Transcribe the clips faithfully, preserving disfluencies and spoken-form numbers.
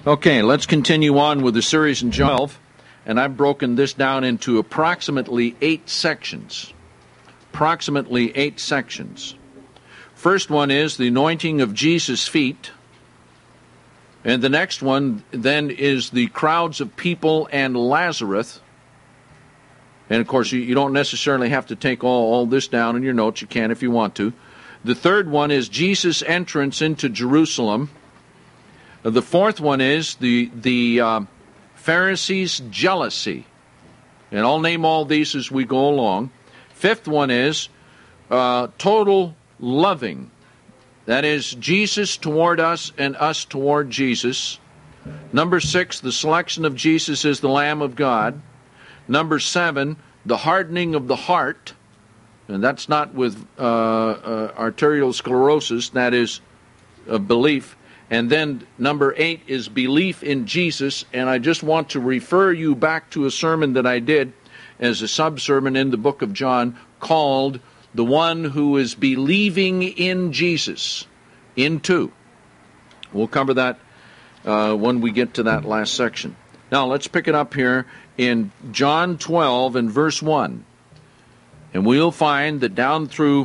Okay, let's continue on with the series in John twelve, and I've broken this down into approximately eight sections. Approximately eight sections. First one is the anointing of Jesus' feet, and the next one then is the crowds of people and Lazarus. And of course, you, you don't necessarily have to take all, all this down in your notes. You can if you want to. The third one is Jesus' entrance into Jerusalem. The fourth one is the the uh, Pharisees' jealousy. And I'll name all these as we go along. Fifth one is uh, total loving. That is, Jesus toward us and us toward Jesus. Number six, the selection of Jesus as the Lamb of God. Number seven, the hardening of the heart. And that's not with uh, uh, arterial sclerosis, that is a belief. And then number eight is belief in Jesus, and I just want to refer you back to a sermon that I did as a sub-sermon in the book of John called The One Who is Believing in Jesus, in two. We'll cover that uh, when we get to that last section. Now let's pick it up here in John twelve and verse one. And we'll find that down through,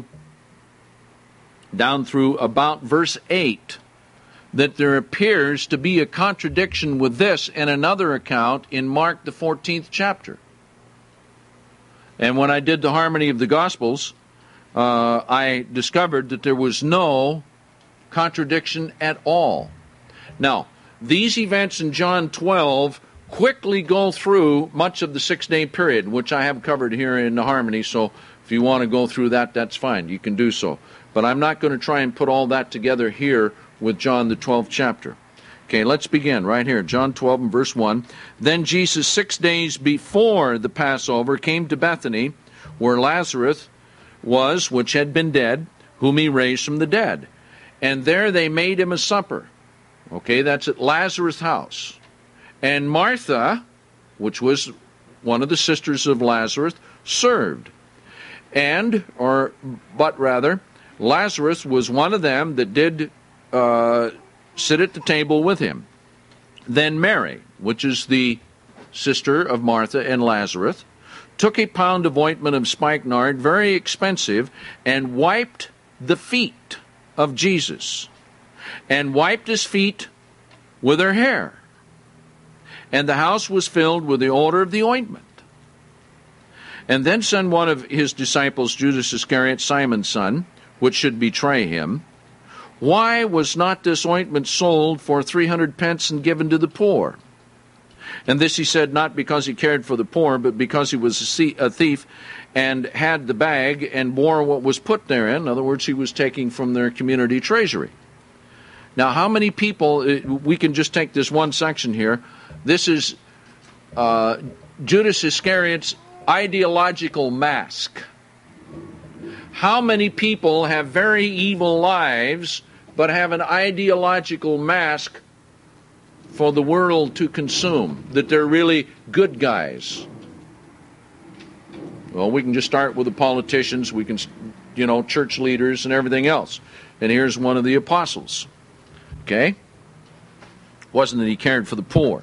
down through about verse eight, that there appears to be a contradiction with this and another account in Mark the fourteenth chapter. And when I did the harmony of the Gospels, uh, I discovered that there was no contradiction at all. Now, these events in John twelve quickly go through much of the six-day period, which I have covered here in the harmony, so if you want to go through that, that's fine. You can do so. But I'm not going to try and put all that together here with John the twelfth chapter. Okay, let's begin right here. John twelve and verse one. Then Jesus, six days before the Passover, came to Bethany, where Lazarus was, which had been dead, whom he raised from the dead. And there they made him a supper. Okay, that's at Lazarus' house. And Martha, which was one of the sisters of Lazarus, served. And, or, but rather, Lazarus was one of them that did Uh, sit at the table with him. Then Mary, which is the sister of Martha and Lazarus, took a pound of ointment of spikenard, very expensive, and wiped the feet of Jesus, and wiped his feet with her hair. And the house was filled with the odor of the ointment. And then said one of his disciples, Judas Iscariot, Simon's son, which should betray him, Why was not this ointment sold for three hundred pence and given to the poor? And this he said not because he cared for the poor, but because he was a thief and had the bag and bore what was put therein. In other words, he was taking from their community treasury. Now, how many people, we can just take this one section here. This is uh, Judas Iscariot's ideological mask. How many people have very evil lives but have an ideological mask for the world to consume, that they're really good guys? Well, we can just start with the politicians, we can, you know, church leaders and everything else. And here's one of the apostles. Okay? Wasn't that he cared for the poor.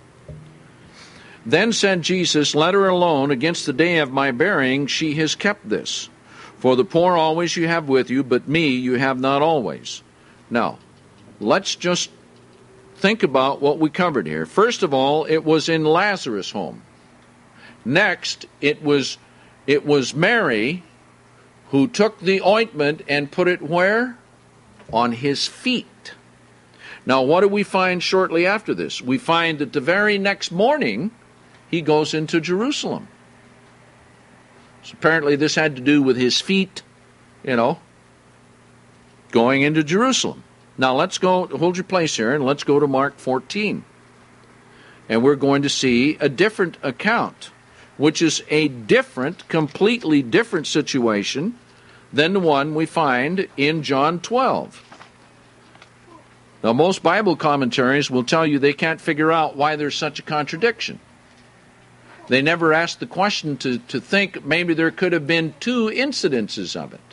Then said Jesus, Let her alone, against the day of my burying she has kept this. For the poor always you have with you, but me you have not always. Now, let's just think about what we covered here. First of all, it was in Lazarus' home. Next, it was it was Mary who took the ointment and put it where? On his feet. Now, what do we find shortly after this? We find that the very next morning, he goes into Jerusalem. So apparently this had to do with his feet, you know, going into Jerusalem. Now let's go, hold your place here, and let's go to Mark fourteen. And we're going to see a different account, which is a different, completely different situation than the one we find in John twelve. Now most Bible commentaries will tell you they can't figure out why there's such a contradiction. They never asked the question to, to think maybe there could have been two incidences of it.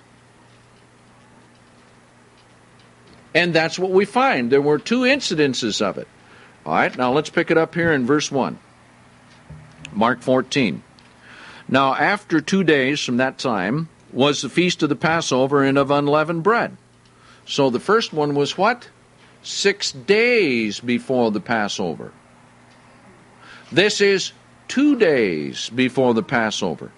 And that's what we find. There were two incidences of it. All right, now let's pick it up here in verse one. Mark fourteen. Now after two days from that time was the feast of the Passover and of unleavened bread. So the first one was what? Six days before the Passover. This is two days before the Passover.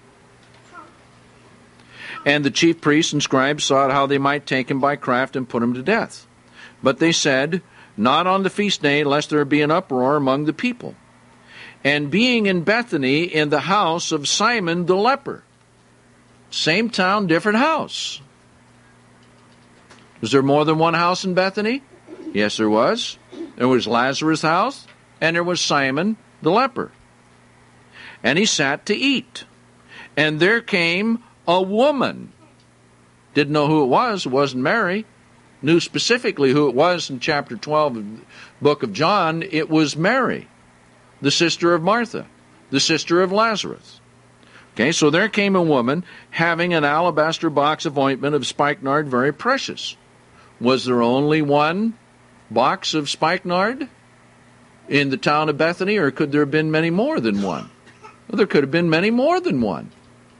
And the chief priests and scribes sought how they might take him by craft and put him to death. But they said, not on the feast day, lest there be an uproar among the people. And being in Bethany, in the house of Simon the leper. Same town, different house. Was there more than one house in Bethany? Yes, there was. There was Lazarus' house, and there was Simon the leper. And he sat to eat. And there came a woman. Didn't know who it was. It wasn't Mary. Knew specifically who it was in chapter twelve of the book of John. It was Mary, the sister of Martha, the sister of Lazarus. Okay, so there came a woman having an alabaster box of ointment of spikenard, very precious. Was there only one box of spikenard in the town of Bethany, or could there have been many more than one? Well, there could have been many more than one.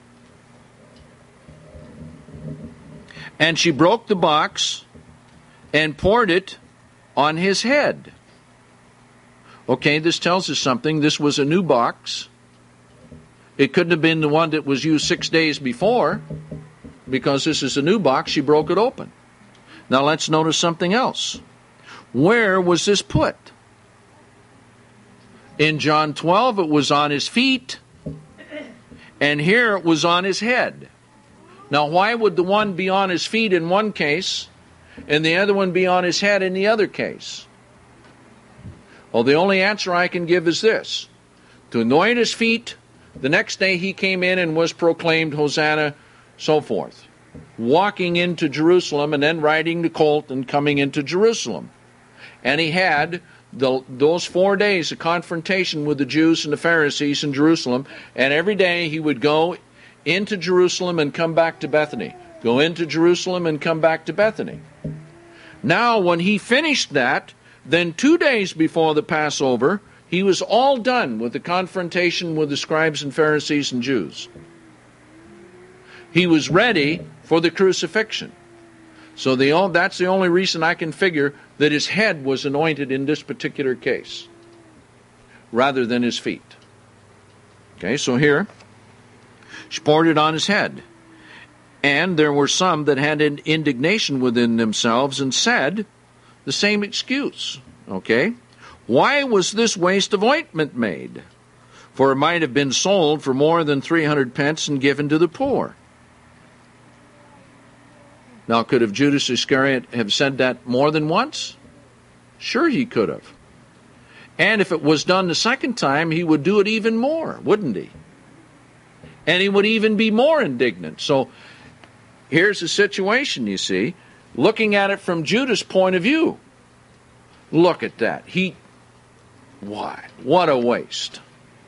And she broke the box and poured it on his head. Okay, this tells us something. This was a new box. It couldn't have been the one that was used six days before, because this is a new box. She broke it open. Now let's notice something else. Where was this put? In John twelve, it was on his feet, and here it was on his head. Now, why would the one be on his feet in one case, and the other one be on his head in the other case? Well, the only answer I can give is this. To anoint his feet, the next day he came in and was proclaimed, Hosanna, so forth. Walking into Jerusalem and then riding the colt and coming into Jerusalem. And he had the, those four days of confrontation with the Jews and the Pharisees in Jerusalem, and every day he would go into Jerusalem and come back to Bethany. Go into Jerusalem and come back to Bethany. Now, when he finished that, then two days before the Passover, he was all done with the confrontation with the scribes and Pharisees and Jews. He was ready for the crucifixion. So the, that's the only reason I can figure that his head was anointed in this particular case, rather than his feet. Okay, so here, she poured it on his head. And there were some that had an indignation within themselves and said the same excuse. Okay? Why was this waste of ointment made? For it might have been sold for more than three hundred pence and given to the poor. Now, could have Judas Iscariot have said that more than once? Sure he could have. And if it was done the second time, he would do it even more, wouldn't he? And he would even be more indignant. So here's the situation, you see. Looking at it from Judas' point of view. Look at that. He, why? What a waste.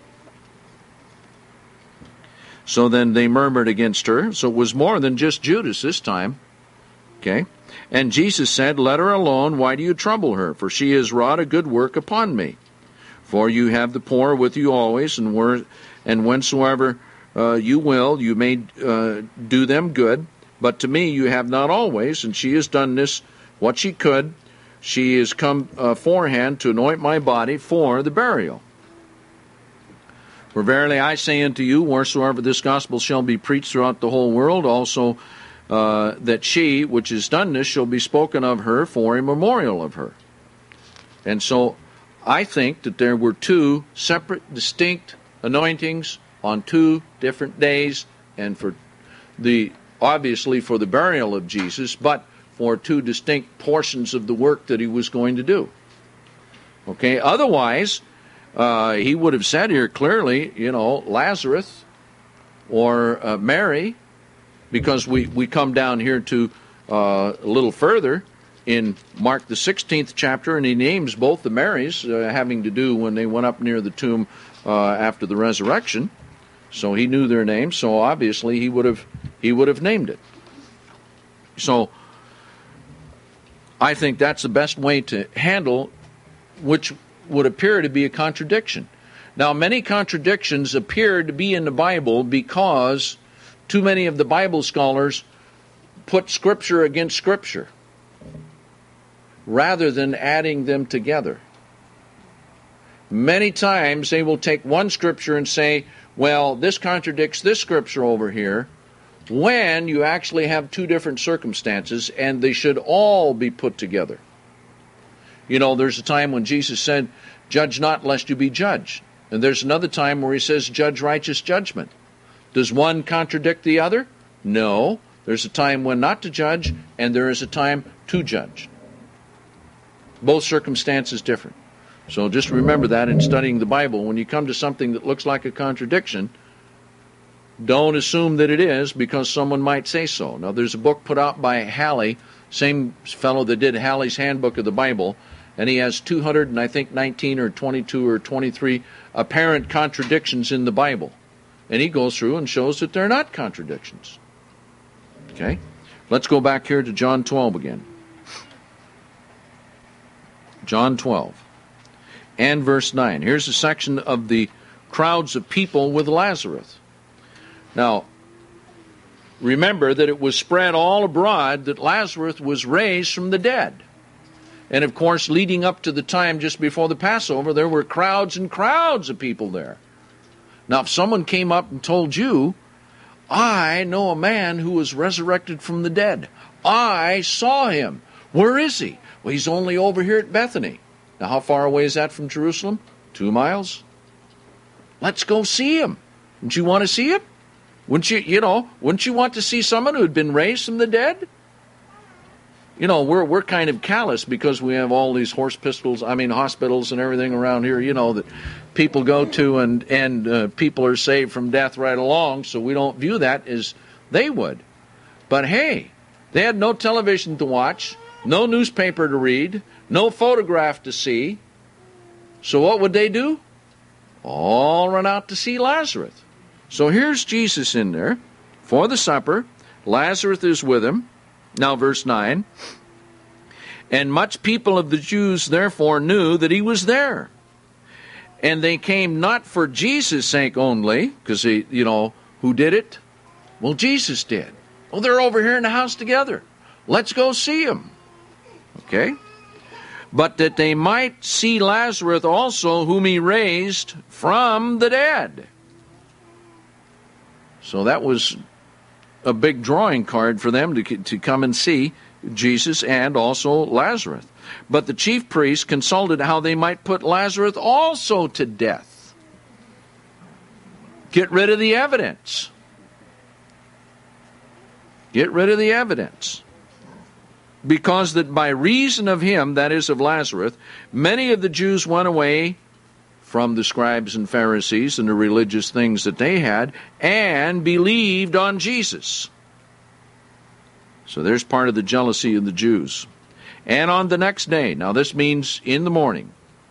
So then they murmured against her. So it was more than just Judas this time. Okay. And Jesus said, let her alone. Why do you trouble her? For she has wrought a good work upon me. For you have the poor with you always, and where, and whensoever uh, you will, you may uh, do them good. But to me you have not always, and she has done this, what she could. She is come uh, forehand to anoint my body for the burial. For verily I say unto you, wheresoever this gospel shall be preached throughout the whole world, also uh, that she, which has done this, shall be spoken of her for a memorial of her. And so I think that there were two separate, distinct anointings on two different days, and for the obviously for the burial of Jesus, but for two distinct portions of the work that he was going to do. Okay, otherwise, uh, he would have said here clearly, you know, Lazarus or uh, Mary, because we, we come down here to uh, a little further in Mark the sixteenth chapter, and he names both the Marys uh, having to do when they went up near the tomb uh, after the resurrection. So he knew their names, so obviously he would have he would have named it. So I think that's the best way to handle which would appear to be a contradiction. Now, many contradictions appear to be in the Bible because too many of the Bible scholars put Scripture against Scripture rather than adding them together. Many times they will take one Scripture and say, well, this contradicts this Scripture over here, when you actually have two different circumstances, and they should all be put together. You know, there's a time when Jesus said, judge not lest you be judged. And there's another time where he says, judge righteous judgment. Does one contradict the other? No. There's a time when not to judge, and there is a time to judge. Both circumstances different. So just remember that in studying the Bible. When you come to something that looks like a contradiction, don't assume that it is because someone might say so. Now, there's a book put out by Halley, same fellow that did Halley's Handbook of the Bible, and he has two hundred and I think nineteen or twenty-two or twenty-three apparent contradictions in the Bible. And he goes through and shows that they're not contradictions. Okay? Let's go back here to John twelve again. John twelve and verse nine. Here's a section of the crowds of people with Lazarus. Now, remember that it was spread all abroad that Lazarus was raised from the dead. And of course, leading up to the time just before the Passover, there were crowds and crowds of people there. Now, if someone came up and told you, I know a man who was resurrected from the dead. I saw him. Where is he? Well, he's only over here at Bethany. Now, how far away is that from Jerusalem? Two miles. Let's go see him. Wouldn't you want to see him? Wouldn't you, you know, wouldn't you want to see someone who had been raised from the dead? You know, we're we're kind of callous because we have all these horse pistols, I mean hospitals and everything around here, you know, that people go to and, and uh, people are saved from death right along, so we don't view that as they would. But hey, they had no television to watch, no newspaper to read, no photograph to see. So what would they do? All run out to see Lazarus. So here's Jesus in there for the supper. Lazarus is with him. Now verse nine. And much people of the Jews therefore knew that he was there. And they came not for Jesus' sake only, because he, you know, who did it? Well, Jesus did. Well, they're over here in the house together. Let's go see him. Okay? But that they might see Lazarus also, whom he raised from the dead. So that was a big drawing card for them to, to come and see Jesus and also Lazarus. But the chief priests consulted how they might put Lazarus also to death. Get rid of the evidence. Get rid of the evidence. Because that by reason of him, that is of Lazarus, many of the Jews went away from the scribes and Pharisees and the religious things that they had, and believed on Jesus. So there's part of the jealousy of the Jews. And on the next day, now this means in the morning,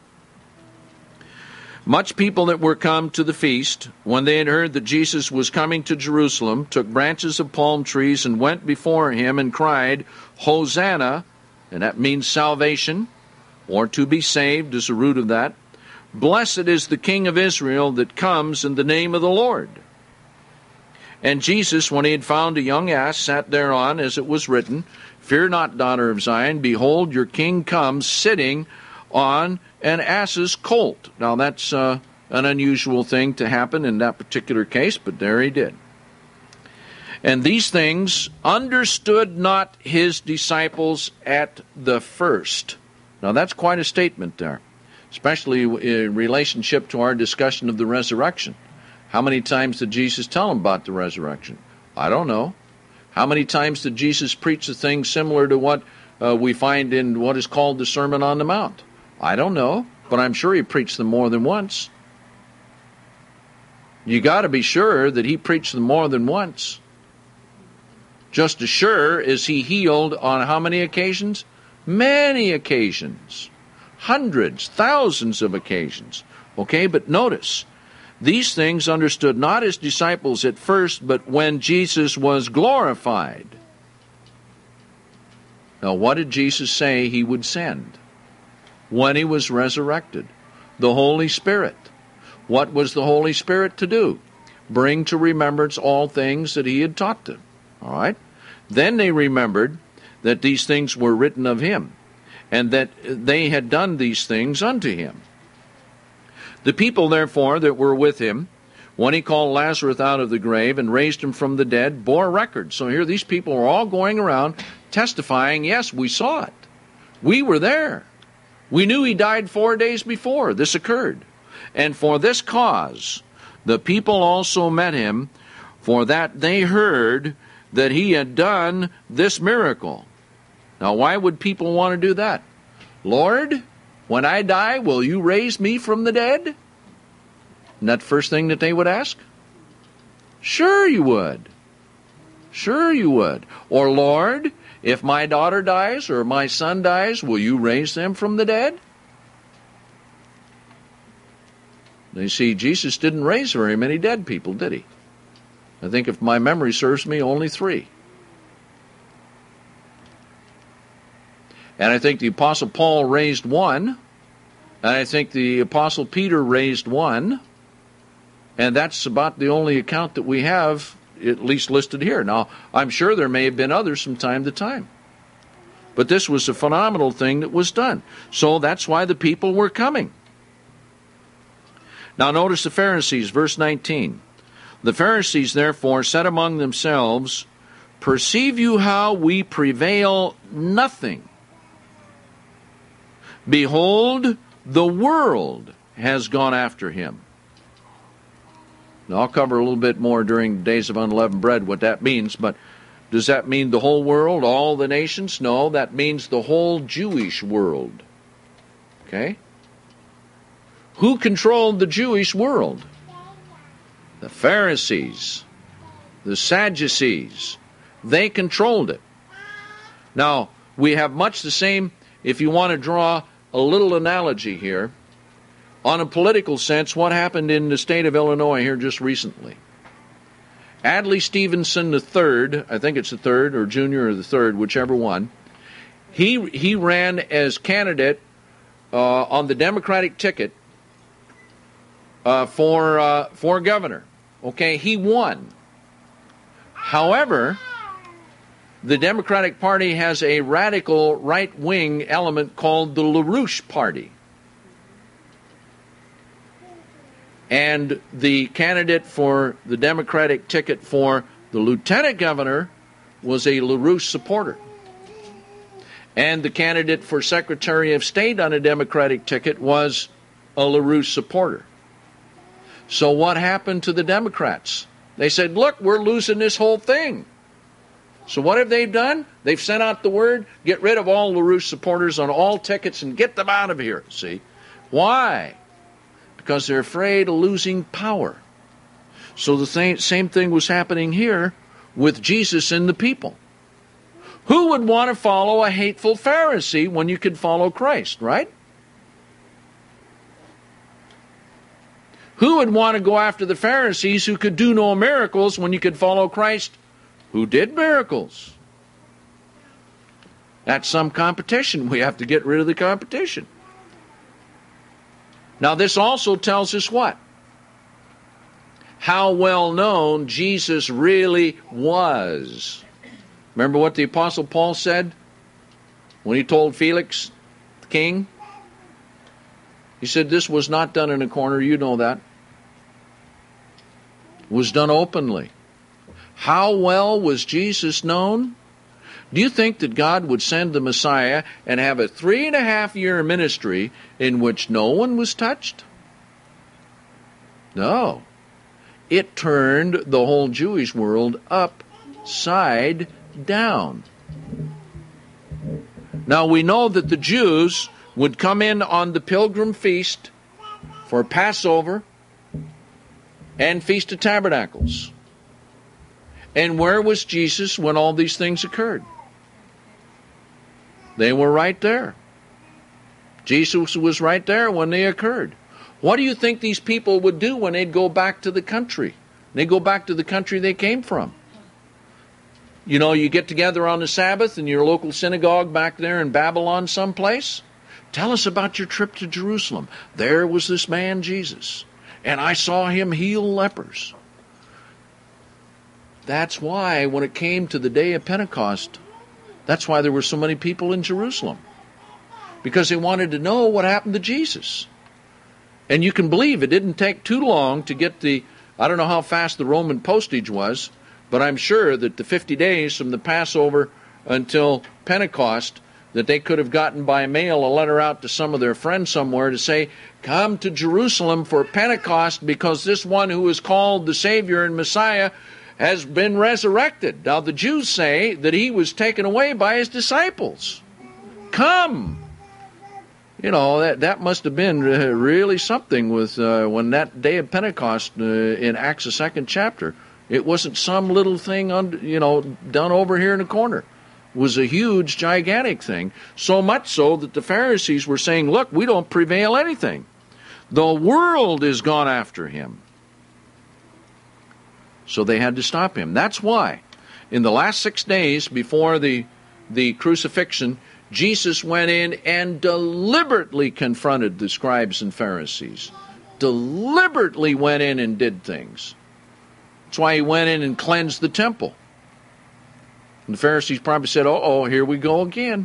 much people that were come to the feast, when they had heard that Jesus was coming to Jerusalem, took branches of palm trees and went before him and cried, Hosanna, and that means salvation, or to be saved is the root of that. Blessed is the King of Israel that comes in the name of the Lord. And Jesus, when he had found a young ass, sat thereon, as it was written, Fear not, daughter of Zion, behold, your king comes sitting on an ass's colt. Now that's uh, an unusual thing to happen in that particular case, but there he did. And these things understood not his disciples at the first. Now that's quite a statement there, especially in relationship to our discussion of the resurrection. How many times did Jesus tell them about the resurrection? I don't know. How many times did Jesus preach a thing similar to what uh, we find in what is called the Sermon on the Mount? I don't know, but I'm sure he preached them more than once. You got to be sure that he preached them more than once. Just as sure as he healed on how many occasions? Many occasions. Hundreds, thousands of occasions. Okay, but notice, these things understood not his disciples at first, but when Jesus was glorified. Now, what did Jesus say he would send when he was resurrected? The Holy Spirit. What was the Holy Spirit to do? Bring to remembrance all things that he had taught them. All right? Then they remembered that these things were written of him, and that they had done these things unto him. The people, therefore, that were with him, when he called Lazarus out of the grave and raised him from the dead, bore record. So here these people are all going around testifying, yes, we saw it. We were there. We knew he died four days before this occurred. And for this cause the people also met him, for that they heard that he had done this miracle. Now, why would people want to do that? Lord, when I die, will you raise me from the dead? Isn't that the first thing that they would ask? Sure you would. Sure you would. Or, Lord, if my daughter dies or my son dies, will you raise them from the dead? You see, Jesus didn't raise very many dead people, did he? I think if my memory serves me, only three. And I think the Apostle Paul raised one. And I think the Apostle Peter raised one. And that's about the only account that we have, at least listed here. Now, I'm sure there may have been others from time to time. But this was a phenomenal thing that was done. So that's why the people were coming. Now notice the Pharisees, verse nineteen. The Pharisees therefore said among themselves, perceive you how we prevail nothing? Behold, the world has gone after him. Now I'll cover a little bit more during the days of unleavened bread what that means, but does that mean the whole world, all the nations? No, that means the whole Jewish world. Okay? Who controlled the Jewish world? The Pharisees, the Sadducees. They controlled it. Now, we have much the same, if you want to draw a little analogy here, on a political sense, what happened in the state of Illinois here just recently. Adlai Stevenson the third, I think it's the third, or Junior or the third, whichever one, he, he ran as candidate uh, on the Democratic ticket Uh, for uh, for governor. Okay, he won. However, the Democratic Party has a radical right-wing element called the LaRouche Party. And the candidate for the Democratic ticket for the lieutenant governor was a LaRouche supporter. And the candidate for Secretary of State on a Democratic ticket was a LaRouche supporter. So what happened to the Democrats? They said, look, we're losing this whole thing. So what have they done? They've sent out the word, get rid of all LaRouche supporters on all tickets and get them out of here, see? Why? Because they're afraid of losing power. So the same, same thing was happening here with Jesus and the people. Who would want to follow a hateful Pharisee when you could follow Christ, right? Who would want to go after the Pharisees who could do no miracles when you could follow Christ who did miracles? That's some competition. We have to get rid of the competition. Now this also tells us what? How well known Jesus really was. Remember what the Apostle Paul said when he told Felix, the king? He said, this was not done in a corner, you know that. It was done openly. How well was Jesus known? Do you think that God would send the Messiah and have a three and a half year ministry in which no one was touched? No. It turned the whole Jewish world upside down. Now we know that the Jews would come in on the pilgrim feast for Passover and Feast of Tabernacles. And where was Jesus when all these things occurred? They were right there. Jesus was right there when they occurred. What do you think these people would do when they'd go back to the country? They'd go back to the country they came from. You know, you get together on the Sabbath in your local synagogue back there in Babylon someplace. Tell us about your trip to Jerusalem. There was this man Jesus, and I saw him heal lepers. That's why when it came to the day of Pentecost, that's why there were so many people in Jerusalem. Because they wanted to know what happened to Jesus. And you can believe it didn't take too long to get the, I don't know how fast the Roman postage was, but I'm sure that the fifty days from the Passover until Pentecost, that they could have gotten by mail a letter out to some of their friends somewhere to say, come to Jerusalem for Pentecost because this one who is called the Savior and Messiah has been resurrected. Now the Jews say that he was taken away by his disciples. Come! You know, that, that must have been really something with uh, when that day of Pentecost uh, in Acts, the second chapter. It wasn't some little thing, under, you know, done over here in the corner. It was a huge, gigantic thing. So much so that the Pharisees were saying, look, we don't prevail anything. The world is gone after him. So they had to stop him. That's why in the last six days before the, the crucifixion, Jesus went in and deliberately confronted the scribes and Pharisees. Deliberately went in and did things. That's why he went in and cleansed the temple. And the Pharisees probably said, oh, oh, here we go again.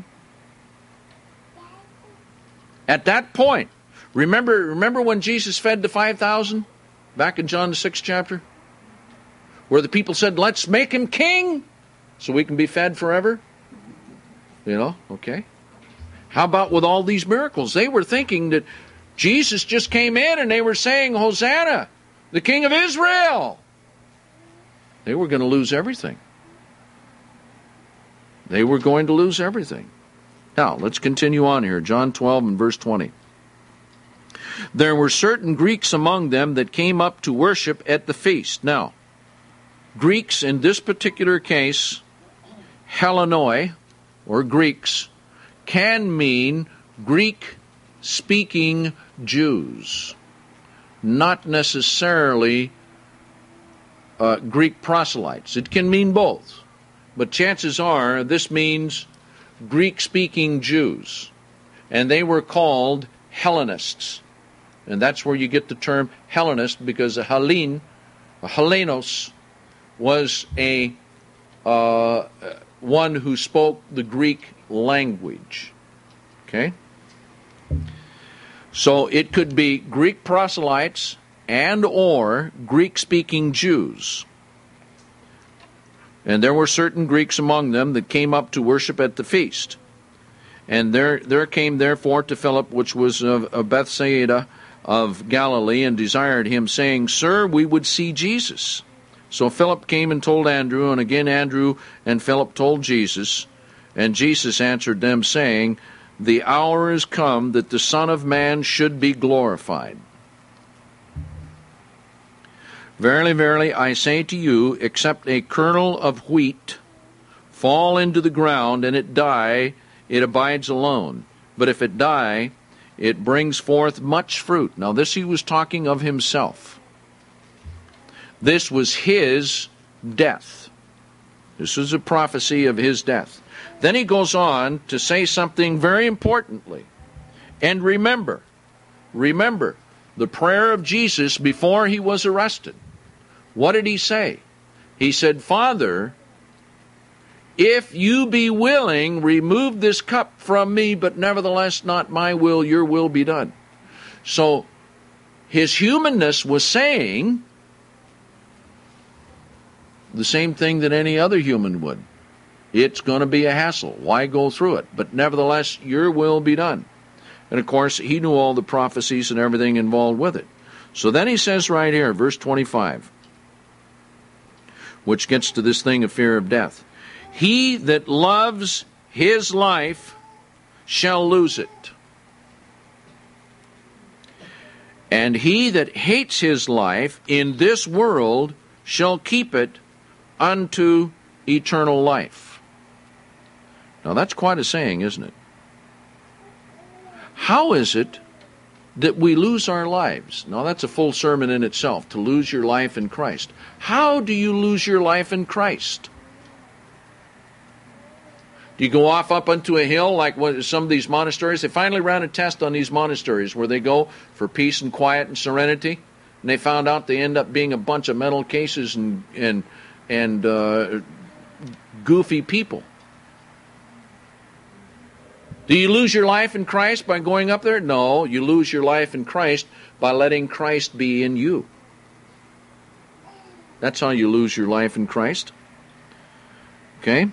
At that point, remember, remember when Jesus fed the five thousand? Back in John the sixth chapter? Where the people said, let's make him king so we can be fed forever. You know, okay. How about with all these miracles? They were thinking that Jesus just came in and they were saying, Hosanna, the King of Israel. They were going to lose everything. They were going to lose everything. Now, let's continue on here. John twelve and verse twenty. There were certain Greeks among them that came up to worship at the feast. Now, Greeks in this particular case, Hellenoi, or Greeks, can mean Greek-speaking Jews, not necessarily uh, Greek proselytes. It can mean both, but chances are this means Greek-speaking Jews, and they were called Hellenists, and that's where you get the term Hellenist, because a Hellene, a Hellenos, was a uh, one who spoke the Greek language. Okay? So it could be Greek proselytes and or Greek-speaking Jews. And there were certain Greeks among them that came up to worship at the feast. And there there came therefore to Philip, which was of, of Bethsaida of Galilee, and desired him, saying, Sir, we would see Jesus. So Philip came and told Andrew, and again Andrew and Philip told Jesus. And Jesus answered them, saying, The hour is come that the Son of Man should be glorified. Verily, verily, I say to you, except a kernel of wheat fall into the ground, and it die, it abides alone. But if it die, it brings forth much fruit. Now this he was talking of himself. This was his death. This was a prophecy of his death. Then he goes on to say something very importantly. And remember, remember the prayer of Jesus before he was arrested. What did he say? He said, Father, if you be willing, remove this cup from me, but nevertheless not my will, your will be done. So his humanness was saying the same thing that any other human would. It's going to be a hassle. Why go through it? But nevertheless, your will be done. And of course, he knew all the prophecies and everything involved with it. So then he says right here, verse twenty-five, which gets to this thing of fear of death. He that loves his life shall lose it. And he that hates his life in this world shall keep it unto eternal life. Now that's quite a saying, isn't it? How is it that we lose our lives? Now that's a full sermon in itself, to lose your life in Christ. How do you lose your life in Christ? Do you go off up onto a hill like what, some of these monasteries? They finally ran a test on these monasteries where they go for peace and quiet and serenity, and they found out they end up being a bunch of mental cases and and and uh, goofy people. Do you lose your life in Christ by going up there? No, you lose your life in Christ by letting Christ be in you. That's how you lose your life in Christ. Okay?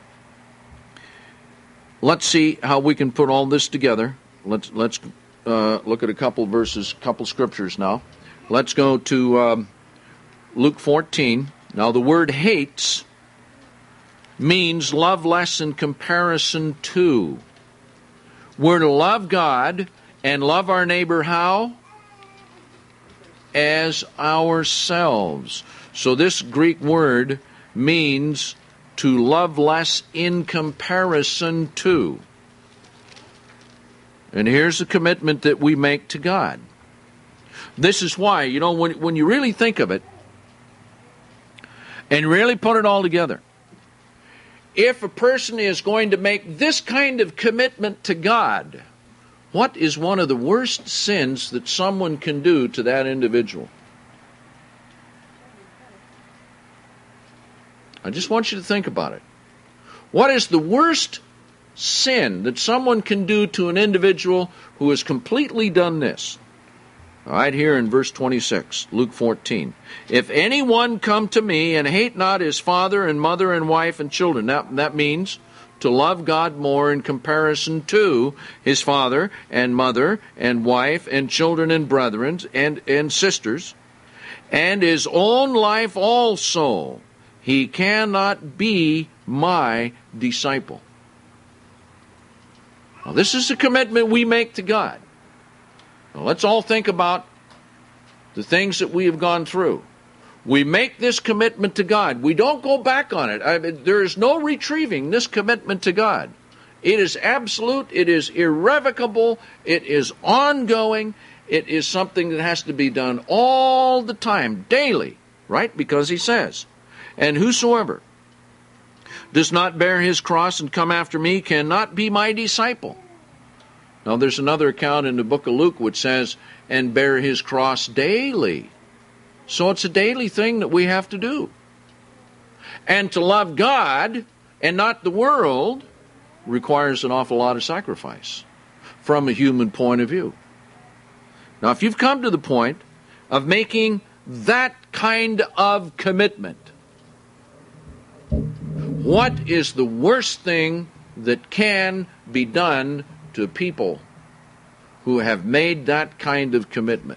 Let's see how we can put all this together. Let's let's uh, look at a couple verses, couple scriptures now. Let's go to um, Luke fourteen. Now the word hates means love less in comparison to. We're to love God and love our neighbor how? As ourselves. So this Greek word means to love less in comparison to. And here's the commitment that we make to God. This is why, you know, when, when you really think of it and really put it all together, if a person is going to make this kind of commitment to God, what is one of the worst sins that someone can do to that individual? I just want you to think about it. What is the worst sin that someone can do to an individual who has completely done this? Right here in verse twenty-six, Luke fourteen. If anyone come to me and hate not his father and mother and wife and children, that, that means to love God more in comparison to his father and mother and wife and children and brethren and, and sisters, and his own life also, he cannot be my disciple. Now, this is a commitment we make to God. Now, let's all think about the things that we have gone through. We make this commitment to God. We don't go back on it. I mean, there is no retrieving this commitment to God. It is absolute. It is irrevocable. It is ongoing. It is something that has to be done all the time, daily, right? Because he says, and whosoever does not bear his cross and come after me cannot be my disciple. Now there's another account in the book of Luke which says, and bear his cross daily. So it's a daily thing that we have to do. And to love God and not the world requires an awful lot of sacrifice from a human point of view. Now if you've come to the point of making that kind of commitment, what is the worst thing that can be done to people who have made that kind of commitment?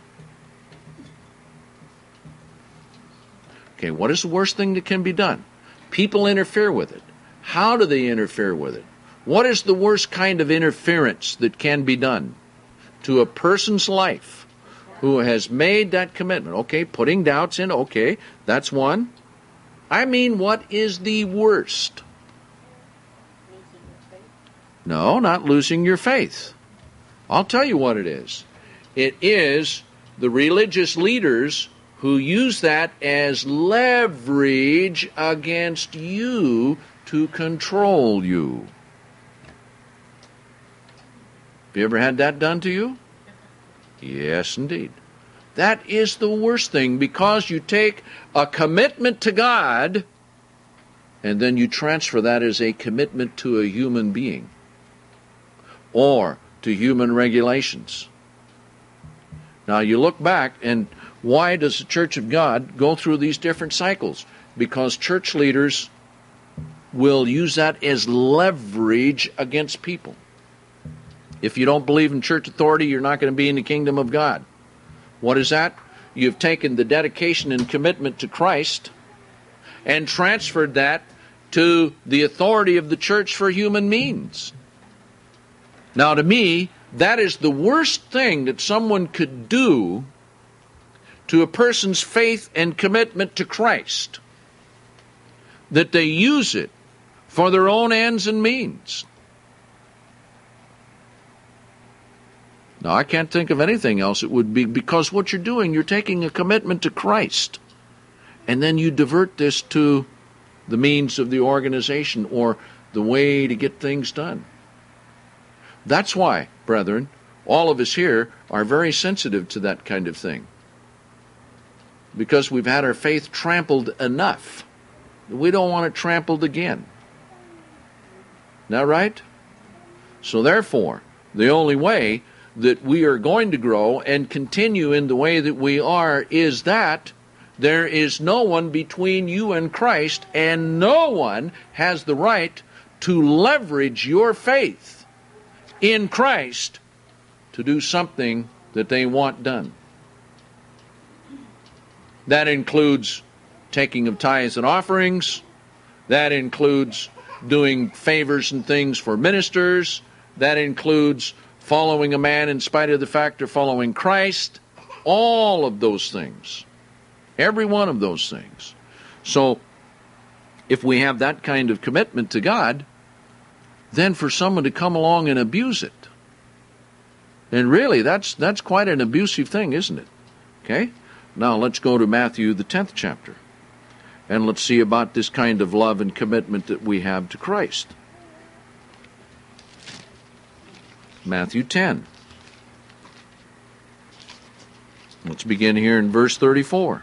Okay, what is the worst thing that can be done? People interfere with it. How do they interfere with it? What is the worst kind of interference that can be done to a person's life who has made that commitment? Okay, putting doubts in, okay, that's one. I mean, what is the worst? No, not losing your faith. I'll tell you what it is. It is the religious leaders who use that as leverage against you to control you. Have you ever had that done to you? Yes, indeed. That is the worst thing, because you take a commitment to God and then you transfer that as a commitment to a human being or to human regulations. Now you look back, and why does the Church of God go through these different cycles? Because church leaders will use that as leverage against people. If you don't believe in church authority, you're not going to be in the kingdom of God. What is that? You've taken the dedication and commitment to Christ and transferred that to the authority of the church for human means. Now, to me, that is the worst thing that someone could do to a person's faith and commitment to Christ, that they use it for their own ends and means. Now, I can't think of anything else it would be, because what you're doing, you're taking a commitment to Christ, and then you divert this to the means of the organization or the way to get things done. That's why, brethren, all of us here are very sensitive to that kind of thing. Because we've had our faith trampled enough. We don't want it trampled again. Isn't that right? So therefore, the only way that we are going to grow and continue in the way that we are is that there is no one between you and Christ, and no one has the right to leverage your faith in Christ to do something that they want done. That includes taking of tithes and offerings. That includes doing favors and things for ministers. That includes following a man in spite of the fact they're following Christ. All of those things. Every one of those things. So, if we have that kind of commitment to God, then for someone to come along and abuse it, and really, that's that's quite an abusive thing, isn't it? Okay? Now, let's go to Matthew, the tenth chapter, and let's see about this kind of love and commitment that we have to Christ. Matthew ten. Let's begin here in verse thirty-four.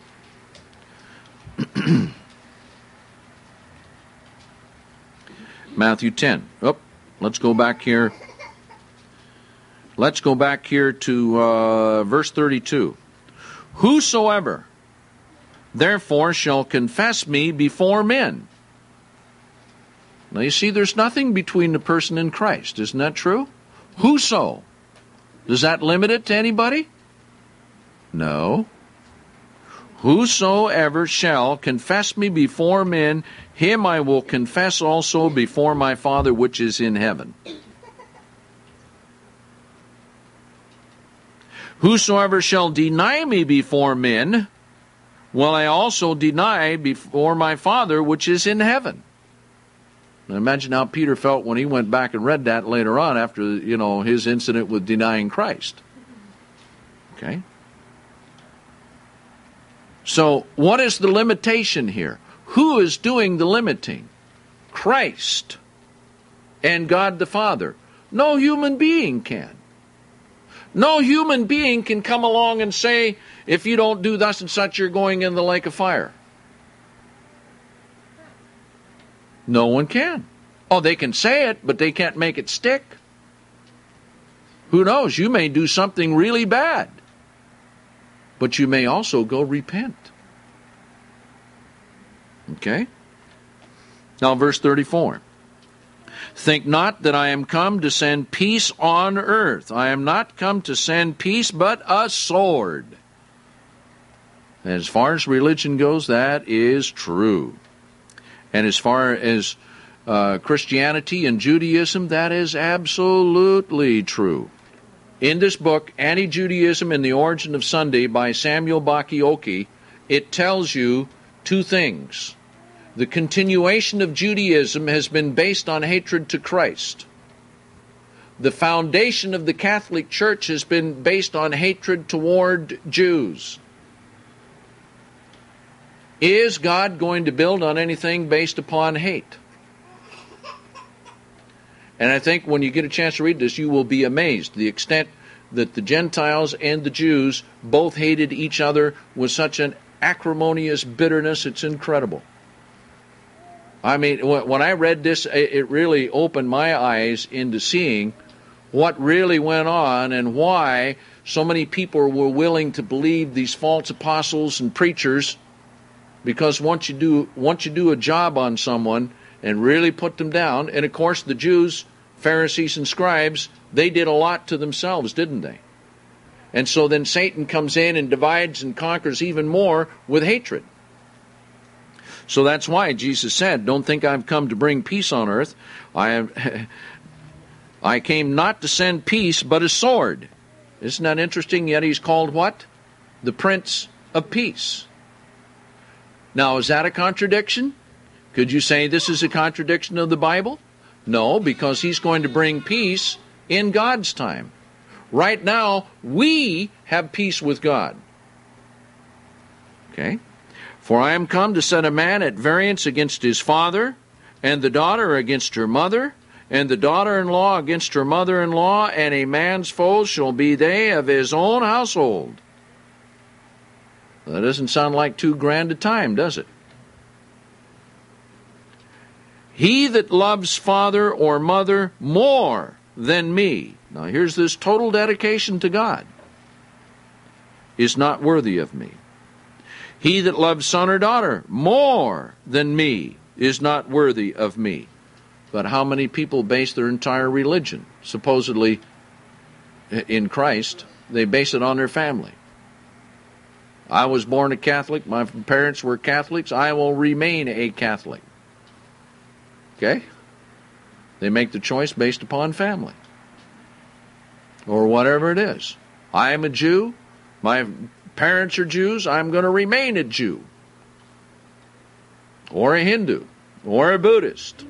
Matthew ten. Oh, let's go back here. Let's go back here to uh, verse thirty-two. Whosoever therefore shall confess me before men. Now you see, there's nothing between the person and Christ. Isn't that true? Whoso. Does that limit it to anybody? No. Whosoever shall confess me before men, him I will confess also before my Father which is in heaven. Whosoever shall deny me before men, will I also deny before my Father which is in heaven. Now imagine how Peter felt when he went back and read that later on after, you know, his incident with denying Christ. Okay? So, what is the limitation here? Who is doing the limiting? Christ and God the Father. No human being can. No human being can come along and say, if you don't do thus and such, you're going in the lake of fire. No one can. Oh, they can say it, but they can't make it stick. Who knows? You may do something really bad, but you may also go repent. Okay? Now, verse thirty-four. Think not that I am come to send peace on earth. I am not come to send peace, but a sword. As far as religion goes, that is true. And as far as uh, Christianity and Judaism, that is absolutely true. In this book, Anti-Judaism and the Origin of Sunday by Samuel Bakioki, it tells you two things. The continuation of Judaism has been based on hatred to Christ. The foundation of the Catholic Church has been based on hatred toward Jews. Is God going to build on anything based upon hate? And I think when you get a chance to read this, you will be amazed the extent that the Gentiles and the Jews both hated each other with such an acrimonious bitterness. It's incredible. I mean, when I read this, it really opened my eyes into seeing what really went on and why so many people were willing to believe these false apostles and preachers. Because once you do once you do a job on someone and really put them down, and of course the Jews, Pharisees and scribes, they did a lot to themselves, didn't they? And so then Satan comes in and divides and conquers even more with hatred. So that's why Jesus said, don't think I've come to bring peace on earth. I am, I came not to send peace, but a sword. Isn't that interesting? Yet he's called what? The Prince of Peace. Now, is that a contradiction? Could you say this is a contradiction of the Bible? No, because he's going to bring peace in God's time. Right now, we have peace with God. Okay? For I am come to set a man at variance against his father, and the daughter against her mother, and the daughter-in-law against her mother-in-law, and a man's foes shall be they of his own household. That doesn't sound like too grand a time, does it? He that loves father or mother more than me, now here's this total dedication to God, is not worthy of me. He that loves son or daughter more than me is not worthy of me. But how many people base their entire religion, supposedly in Christ, they base it on their family? I was born a Catholic, my parents were Catholics, I will remain a Catholic. Okay? They make the choice based upon family. Or whatever it is. I am a Jew, my parents are Jews, I'm going to remain a Jew. Or a Hindu, or a Buddhist.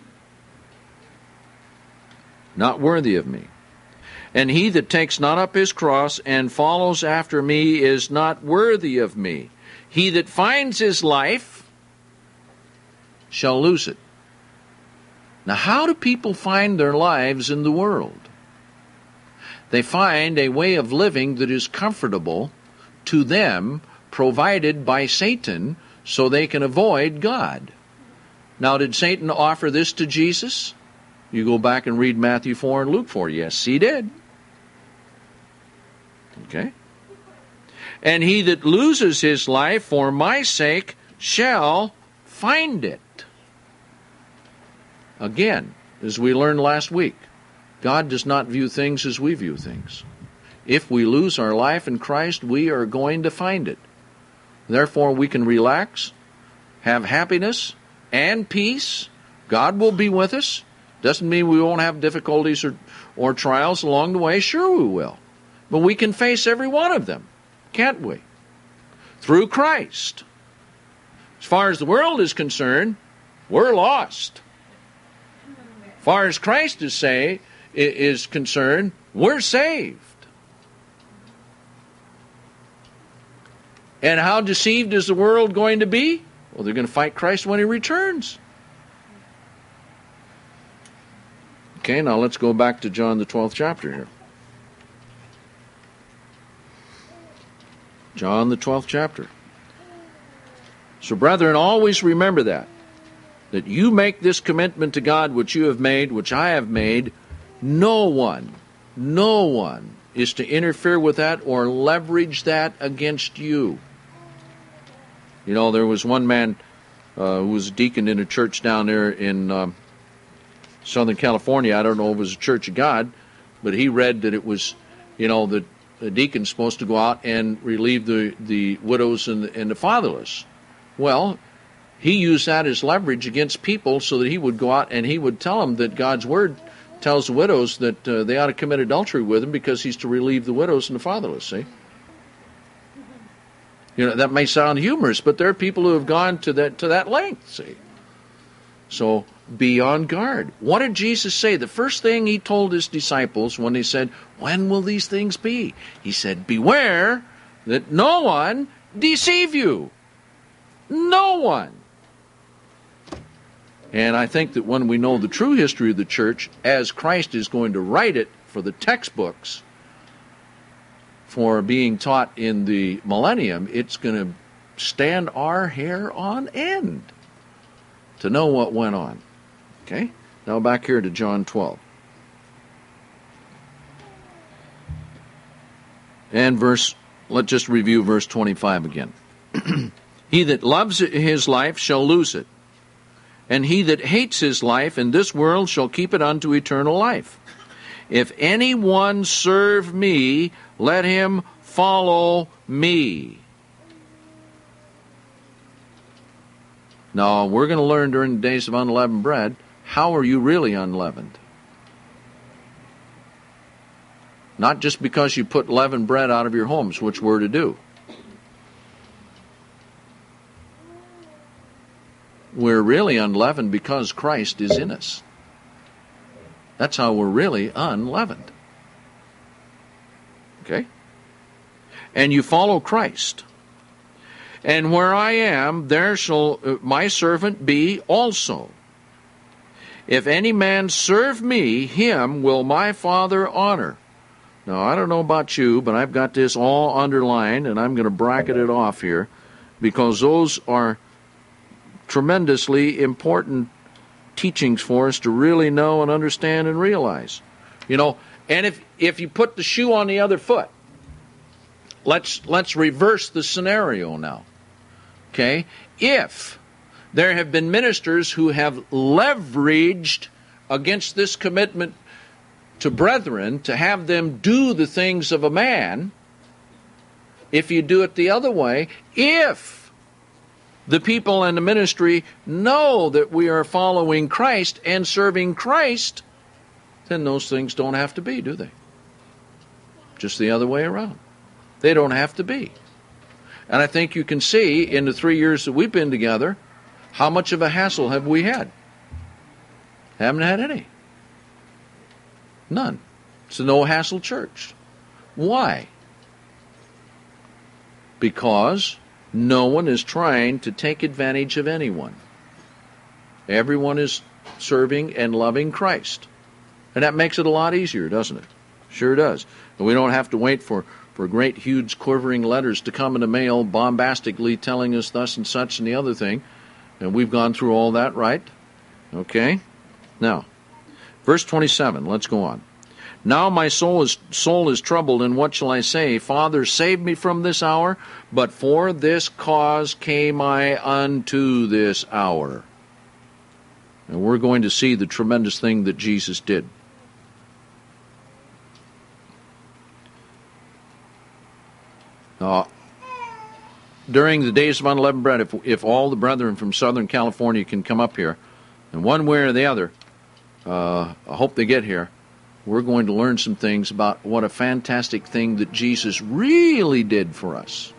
Not worthy of me. And he that takes not up his cross and follows after me is not worthy of me. He that finds his life shall lose it. Now, how do people find their lives in the world? They find a way of living that is comfortable to them, provided by Satan, so they can avoid God. Now, did Satan offer this to Jesus? You go back and read Matthew four and Luke four. Yes, he did. Okay? And he that loses his life for my sake shall find it. Again, as we learned last week, God does not view things as we view things. If we lose our life in Christ, we are going to find it. Therefore, we can relax, have happiness and peace. God will be with us. Doesn't mean we won't have difficulties or, or trials along the way. Sure we will. But we can face every one of them, can't we? Through Christ. As far as the world is concerned, we're lost. As far as Christ is, say, is concerned, we're saved. And how deceived is the world going to be? Well, they're going to fight Christ when he returns. Okay, now let's go back to John the twelfth chapter here. John the twelfth chapter. So, brethren, always remember that. That you make this commitment to God which you have made, which I have made. No one, no one is to interfere with that or leverage that against you. You know, there was one man uh, who was a deacon in a church down there in um, Southern California. I don't know if it was a Church of God, but he read that it was, you know, that the deacon's supposed to go out and relieve the, the widows and the, and the fatherless. Well, he used that as leverage against people so that he would go out and he would tell them that God's word tells the widows that uh, they ought to commit adultery with him because he's to relieve the widows and the fatherless, see? You know, that may sound humorous, but there are people who have gone to that to that length, see? So, be on guard. What did Jesus say? The first thing he told his disciples when he said, when will these things be? He said, beware that no one deceive you. No one. And I think that when we know the true history of the church, as Christ is going to write it for the textbooks for being taught in the millennium, it's going to stand our hair on end to know what went on. Okay? Now back here to John twelve. And verse, let's just review verse twenty-five again. He that loves his life shall lose it, and he that hates his life in this world shall keep it unto eternal life. If anyone serve me, let him follow me. Now, we're going to learn during the days of unleavened bread, how are you really unleavened? Not just because you put leavened bread out of your homes, which we're to do. We're really unleavened because Christ is in us. That's how we're really unleavened. Okay? And you follow Christ. And where I am, there shall my servant be also. If any man serve me, him will my Father honor. Now, I don't know about you, but I've got this all underlined, and I'm going to bracket it off here, because those are tremendously important teachings for us to really know and understand and realize. You know, and if if you put the shoe on the other foot, let's let's reverse the scenario now. Okay? If there have been ministers who have leveraged against this commitment to brethren to have them do the things of a man, if you do it the other way, if the people in the ministry know that we are following Christ and serving Christ, then those things don't have to be, do they? Just the other way around. They don't have to be. And I think you can see in the three years that we've been together, how much of a hassle have we had? Haven't had any. None. It's a no-hassle church. Why? Because no one is trying to take advantage of anyone. Everyone is serving and loving Christ. And that makes it a lot easier, doesn't it? Sure does. And we don't have to wait for, for great, huge, quivering letters to come in the mail bombastically telling us thus and such and the other thing. And we've gone through all that, right? Okay? Now, verse twenty-seven, let's go on. Now my soul is soul is troubled, and what shall I say? Father, save me from this hour, but for this cause came I unto this hour. And we're going to see the tremendous thing that Jesus did. Now, during the days of unleavened bread, if, if all the brethren from Southern California can come up here, and one way or the other, uh, I hope they get here, we're going to learn some things about what a fantastic thing that Jesus really did for us.